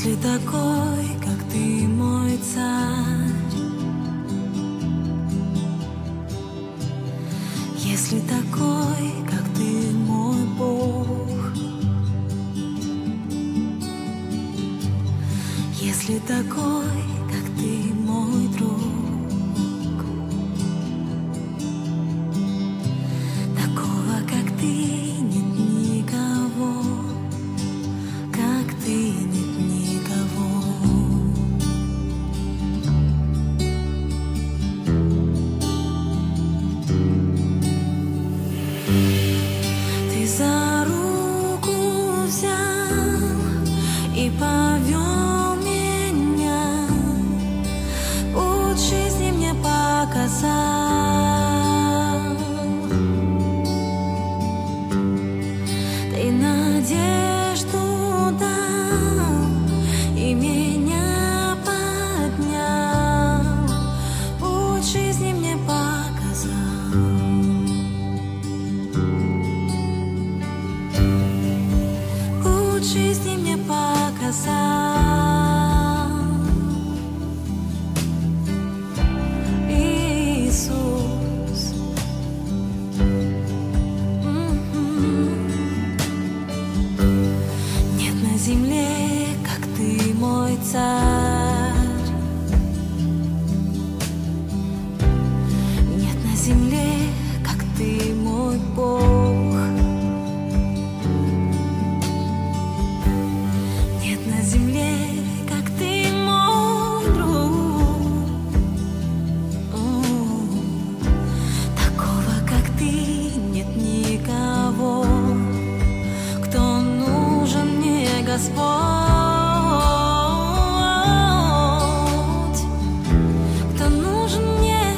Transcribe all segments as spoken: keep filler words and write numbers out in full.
Если такой, как ты, мой царь, если такой, как ты, мой Бог, если такой, как ты, мой друг, такого, как ты, нет никого, как ты, нет никого. Ты за руку взял и повел меня, путь жизни мне показал. Ты надежду дал и меня поднял, путь жизни мне показал. Путь жизни мне показал. Иисус. М-м-м. Нет на земле, как ты, мой царь. Нет на земле, как ты, мой Бог. Нет на земле, как ты, мой друг. М. Такого, как ты, нет никого, кто нужен мне, Господь, кто нужен мне.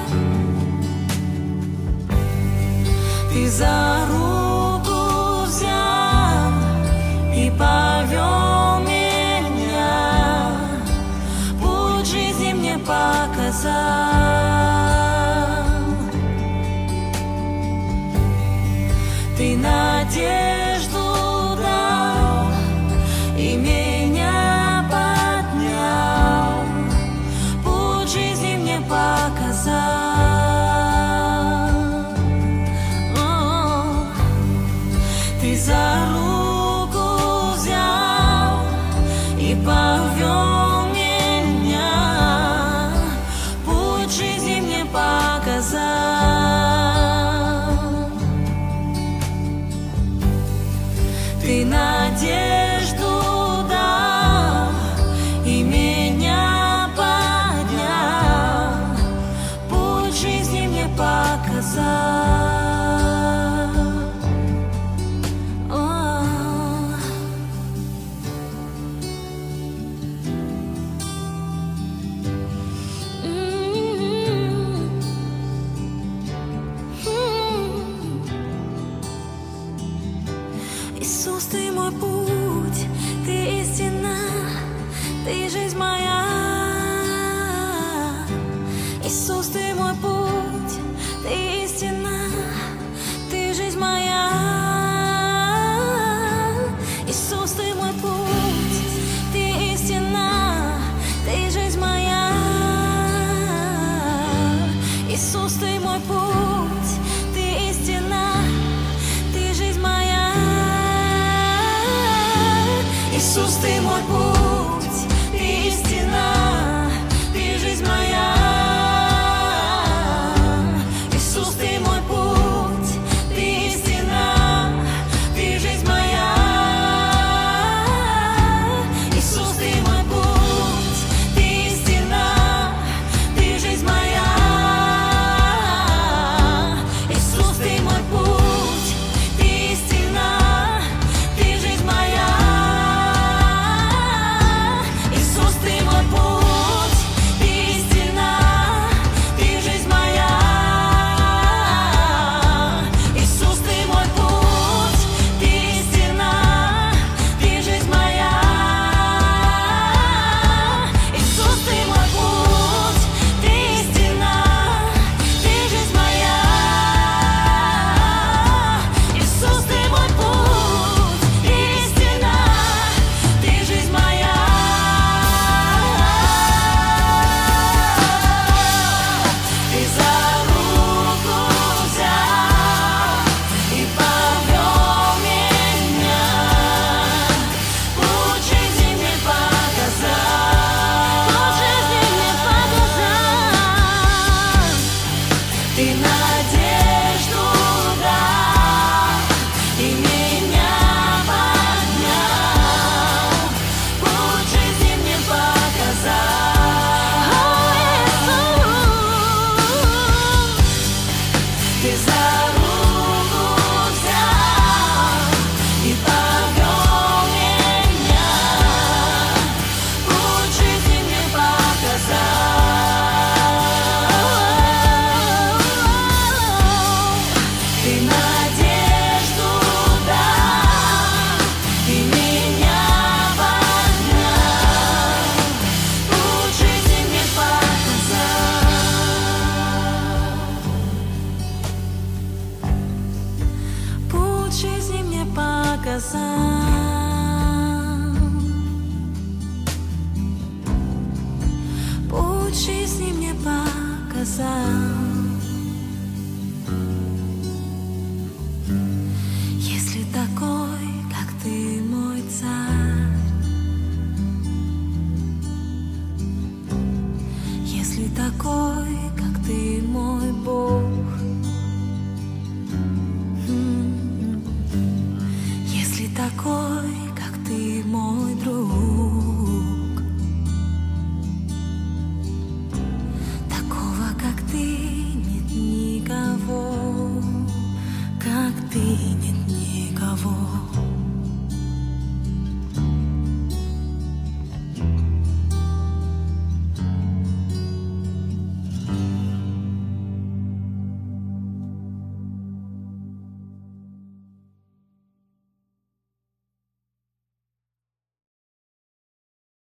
Ты за руку взял и повел меня, путь жизни мне показал. Ты надежду дал и меня поднял, путь жизни мне показал. О, ты за руку взял и повел меня, путь жизни мне показал. Ты надежду дал и меня поднял, путь жизни мне показал. О. М-м-м. М-м. Иисус, ты мой путь, ты истина, ты жизнь моя. Иисус, ты мой путь, ты истина, ты жизнь моя. Иисус, ты мой путь, ты истина, ты жизнь моя. Иисус, ты мой путь, ты истина, ты жизнь моя. Иисус, ты мой путь, ты истина, ты жизнь моя. Иисус, ты мой путь, ты истина, ты жизнь моя. Иисус, ты мой путь, ты истина, ты жизнь моя. Иисус, ты мой путь, ты истина, ты жизнь моя. Путь жизни мне показал.